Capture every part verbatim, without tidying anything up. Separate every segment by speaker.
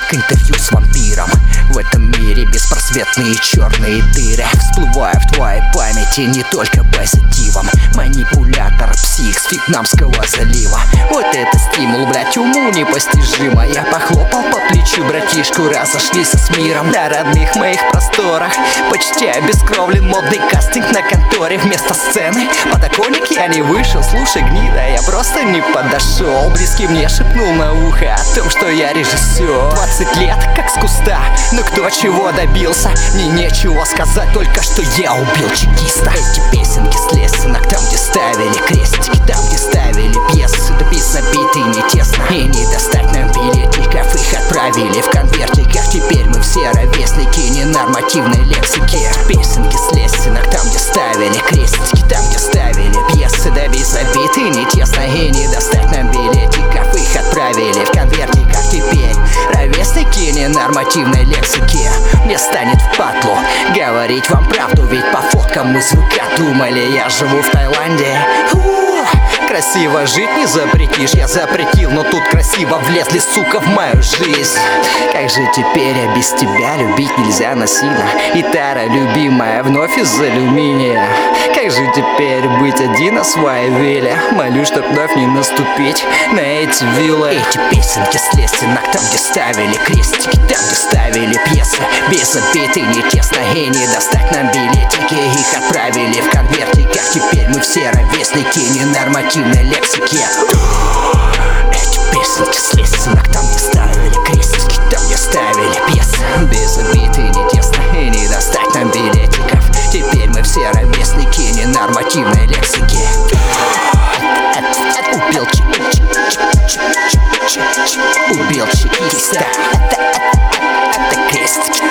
Speaker 1: как интервью с вампиром. В этом мире беспросветные черные дыры. Всплываю в твоей памяти не только позитивом. Манипулятор, псих с Вьетнамского залива. Вот это стимул, блять, уму непостижимо. Я похлопал по плечу братишку, разошлись с миром на родных моих просторах. Почти обескровлен модный кастинг на конторе. Вместо сцены подоконник я не вышел. Слушай, гнида, я просто не подошел. Близкий мне шепнул на ухо о том, что я режиссер. Двадцать лет, как с куста, но кто чего добился? Мне нечего сказать, только что я убил чекиста. Эти песенки с лесенок, там где ставили крестики, там где ставили пьесы, да без обид и не тесно. И не достать нам билетиков, их отправили в конвертиках. Теперь мы все ровесники ненормативной лексики. Эти песенки с лесенок, там где ставили крестики, там где ставили пьесы, да без обид и не тесно. И не достать нам билетиков, их отправили в конвертиках. Теперь ровесники ненормативной лексики. Мне станет впадлу говорить вам правду, ведь по фоткам из ВК думали, я живу в Таиланде. Красиво жить не запретишь, я запретил, но тут красиво влезли, сука, в мою жизнь. Как же теперь, а без тебя любить нельзя насильно. Гитара любимая вновь из алюминия. Как же теперь быть один на своей вилле? Молюсь, чтоб вновь не наступить на эти виллы. Эти песенки с лесенок, там где ставили крестики, там где ставили пьесы, без обид и не тесно. И не достать нам билетики, их отправили в конвертиках. Теперь мы все ровесники ненормативной лексики. Эти песенки с лесенок, там где ставили крестики, там где ставили пьесы, без обид и не тесно. И не достать нам билетиков. Теперь мы все ровесники ненормативной лексики. Убил Убил чекиста. Это крестики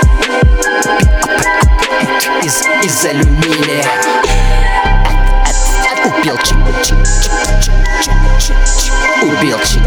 Speaker 1: из, из алюминия. Убил чек, убил чек.